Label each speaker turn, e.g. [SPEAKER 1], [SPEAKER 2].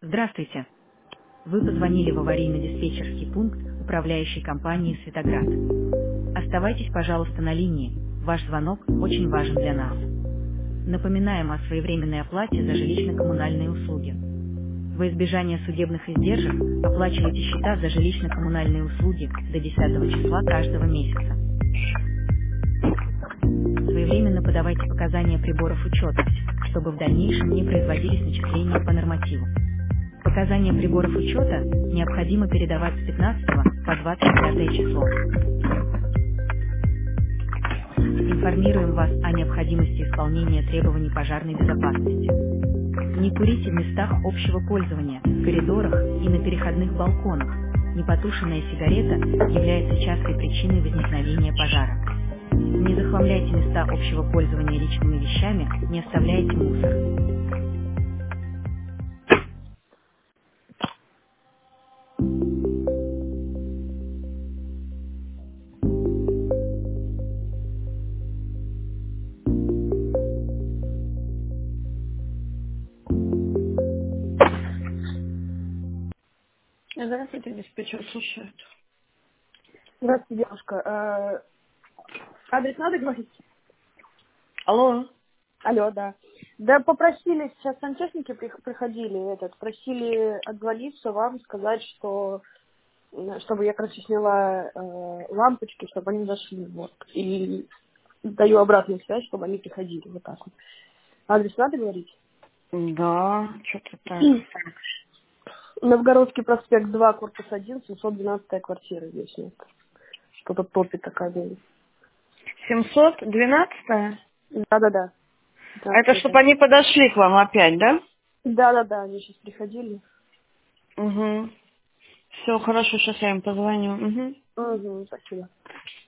[SPEAKER 1] Здравствуйте. Вы позвонили в аварийно-диспетчерский пункт управляющей компании «Светоград». Оставайтесь, пожалуйста, на линии. Ваш звонок очень важен для нас. Напоминаем о своевременной оплате за жилищно-коммунальные услуги. Во избежание судебных издержек оплачивайте счета за жилищно-коммунальные услуги до 10 числа каждого месяца. Своевременно подавайте показания приборов учета, чтобы в дальнейшем не производились начисления по нормативу. Показания приборов учета необходимо передавать с 15 по 25 число. Информируем вас о необходимости исполнения требований пожарной безопасности. Не курите в местах общего пользования, в коридорах и на переходных балконах. Непотушенная сигарета является частой причиной возникновения пожара. Не захламляйте места общего пользования личными вещами, не оставляйте мусор. Здравствуйте, диспетчер слушает.
[SPEAKER 2] Здравствуйте, девушка. Адрес надо говорить?
[SPEAKER 1] Алло.
[SPEAKER 2] Алло, да. Да, попросили, сейчас сантехники приходили, просили отзвониться вам, сказать, что чтобы я, короче, сняла лампочки, чтобы они зашли, вот. И даю обратную связь, чтобы они приходили, вот так вот. Адрес надо говорить?
[SPEAKER 1] Да, что-то так.
[SPEAKER 2] Новгородский проспект 2, корпус 1, 712 квартира здесь нет. Что-то топит такая.
[SPEAKER 1] 712?
[SPEAKER 2] Да-да-да.
[SPEAKER 1] Это чтобы они подошли к вам опять, да?
[SPEAKER 2] Да-да-да, они сейчас приходили.
[SPEAKER 1] Угу. Все, хорошо, сейчас я им позвоню. Угу.
[SPEAKER 2] Угу, спасибо.